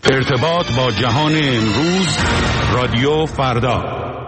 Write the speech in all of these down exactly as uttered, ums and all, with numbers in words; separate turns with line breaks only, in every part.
ارتباط با جهان امروز، رادیو فردا.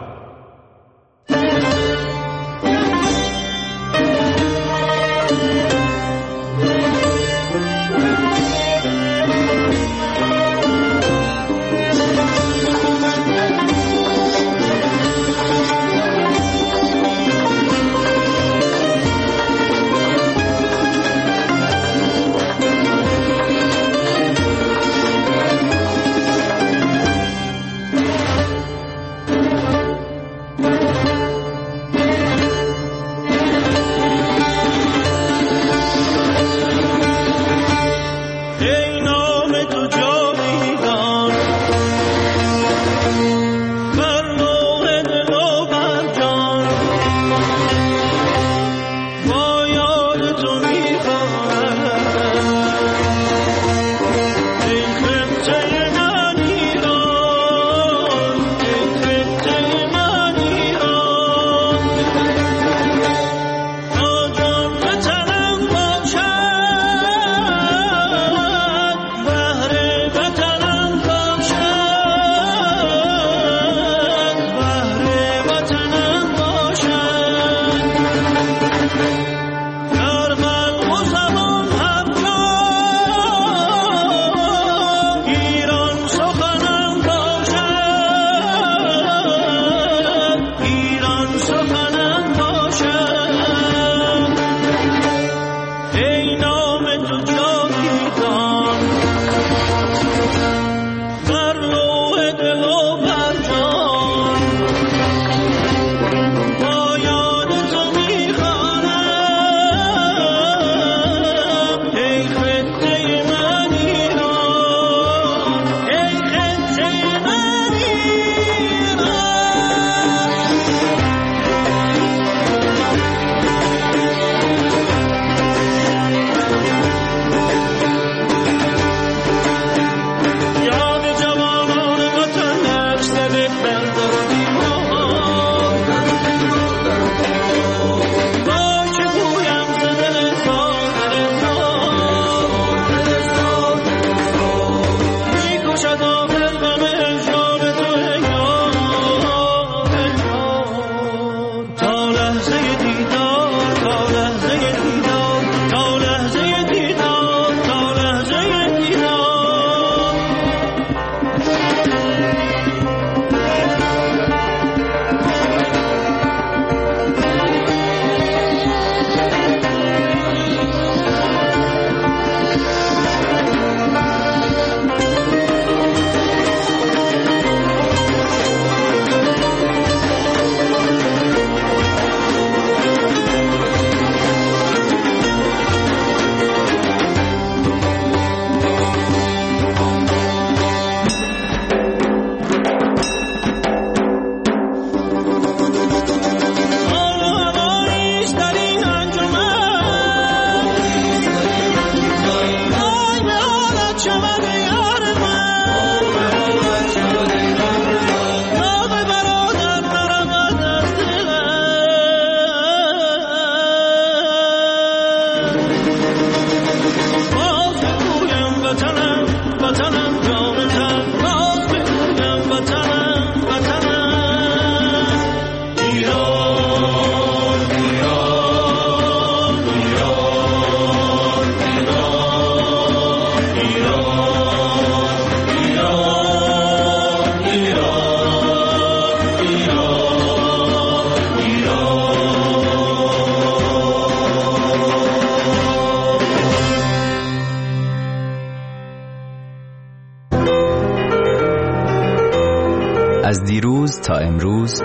از دیروز تا امروز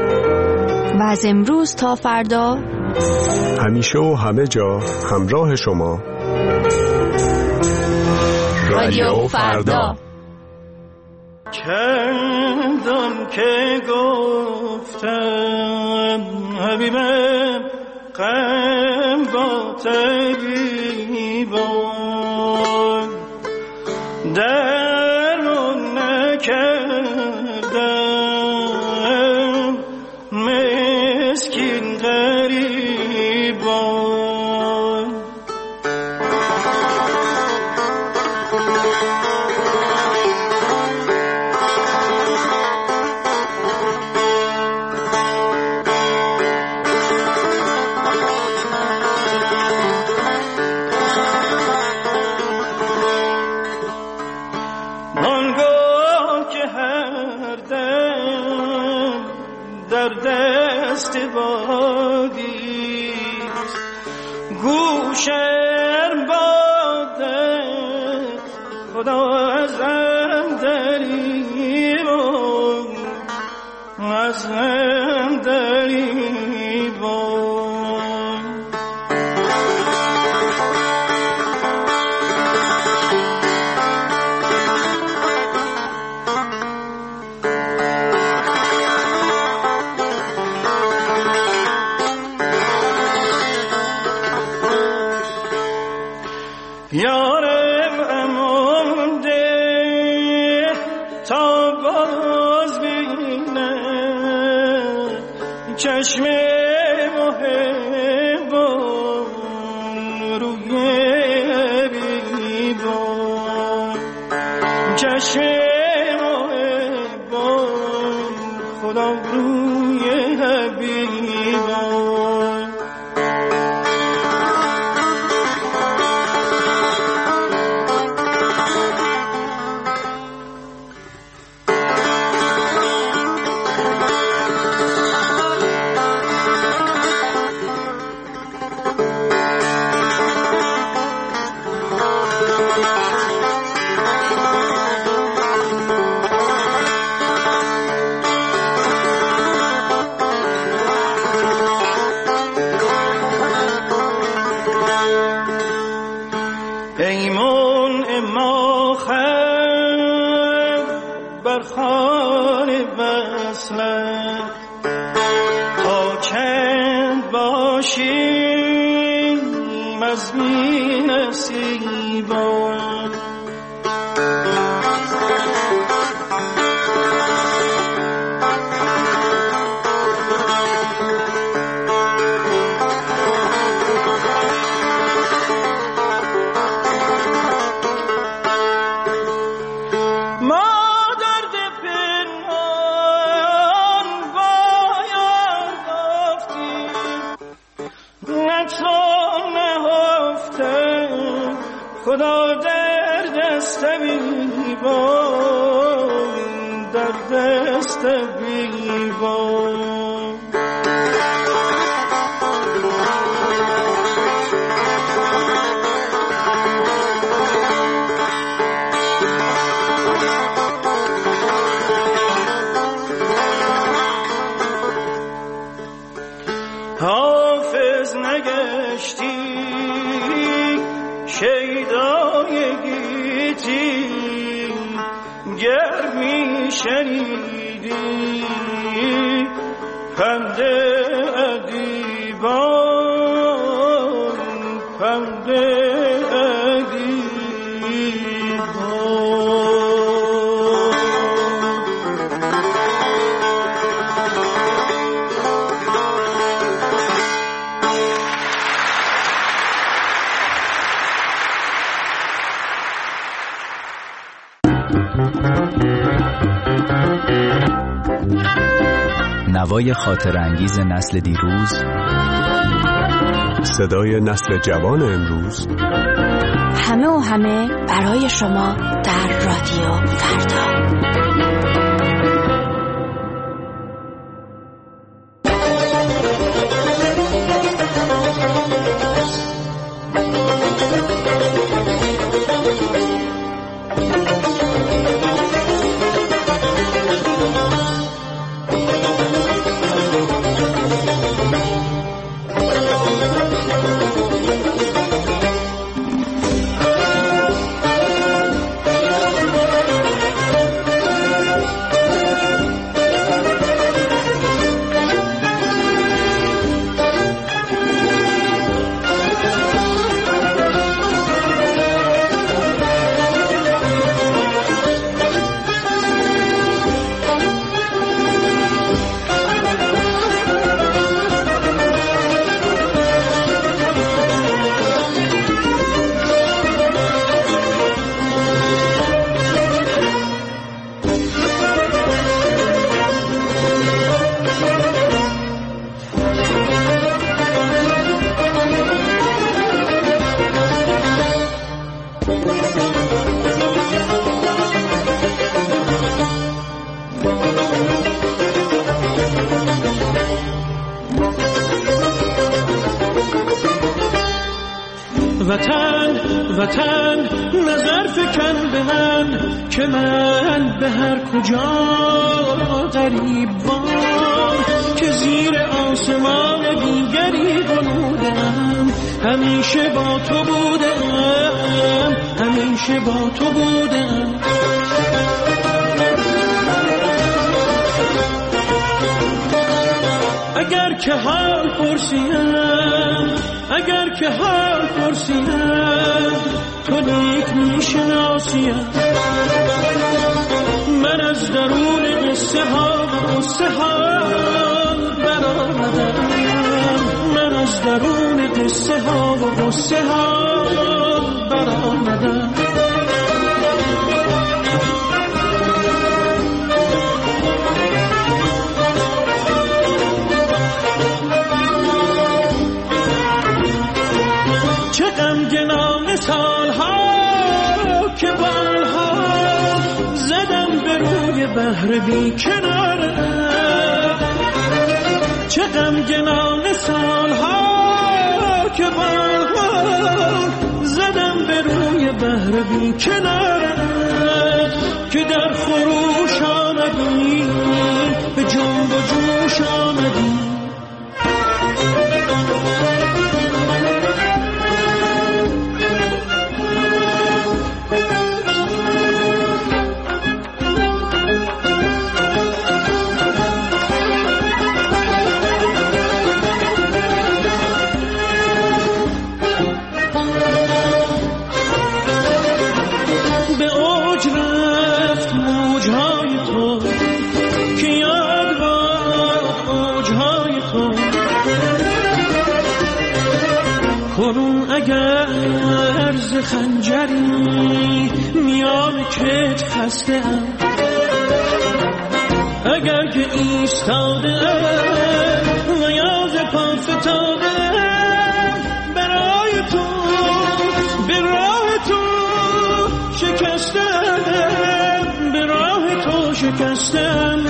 و از امروز تا فردا،
همیشه و همه جا همراه شما.
رادیو فردا.
کندم که گفتم حبیبم غم با طبیبان درون نکردم مسکین غریبان. بادی گوشم باده خدا از اندری بود از اندری بود. یارم امونده تا باز بینه چشم محبان روی بیبان چشم محبان خدا روی بیبان. ایمون اما خب برخان وصلت تا چند باشیم از بی نصیبان. خدا در دست بیبان در دست بیبان. حافظ نگشتی شیدای گیتی گر می شنیدی پند ادیبان پند ادیبان.
نوای خاطر انگیز نسل دیروز،
صدای نسل جوان امروز،
همه و همه برای شما در رادیو فردا.
وطن وطن نظر فکن به من که من به هر کجا غریب بام که زیر آسمان دیگری بنودم همیشه با تو بودم همیشه با تو بودم اگر که حال پرسیم اگر که حال پرسیم تو نیک میشناسیم من از درون قصه ها و قصه ها برآمدم من از درون قصه ها و قصه ها برآمدم چه غمگنان سالها که بالها زدم به روی بحر بی کناره چه غمگنان سالها که بالها زدم به روی بحر بی کناره که در خروش آمدی به جنب و جوش آمدی کنون اگر ز خنجری میان کتف خسته ام اگر که ایستاده ام و یا ز پا فتاده ام برای تو به راه تو شکسته ام به راه تو شکسته ام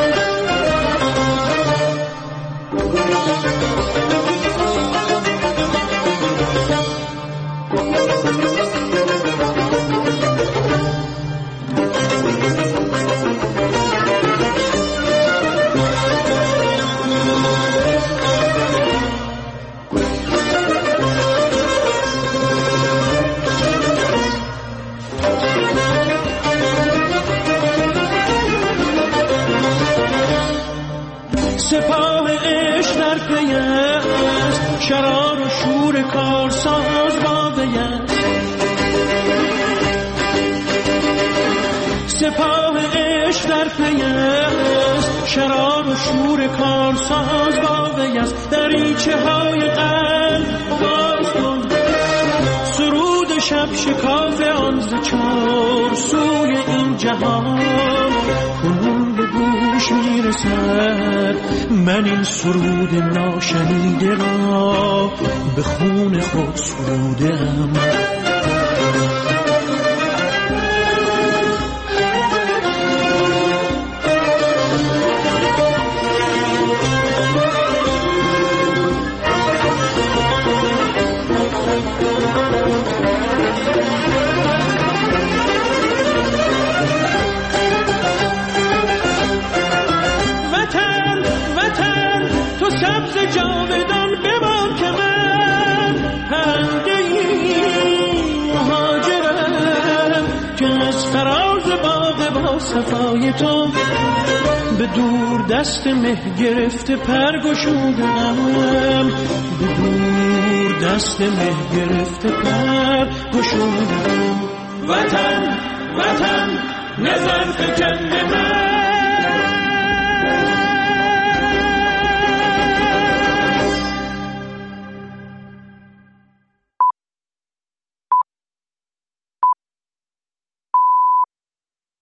سپاه عشق در پی است شرار و شور کارساز باقی است سپاه عشق در پی است شرار و شور کارساز باقی است دریچه های قلب باز کن سرود شب شکاف آن ز چار سوی این جهان کنون به گوش میرسد من این سرود ناشنیده را به خون خود سرودم سبز جاودان بمان که من پرنده‌ای مهاجرم که از فراز باغ با صفای تو به دور دست مه گرفته پر گشودم به دور دست مه گرفته پر گشودم وطن وطن نظر فکن به من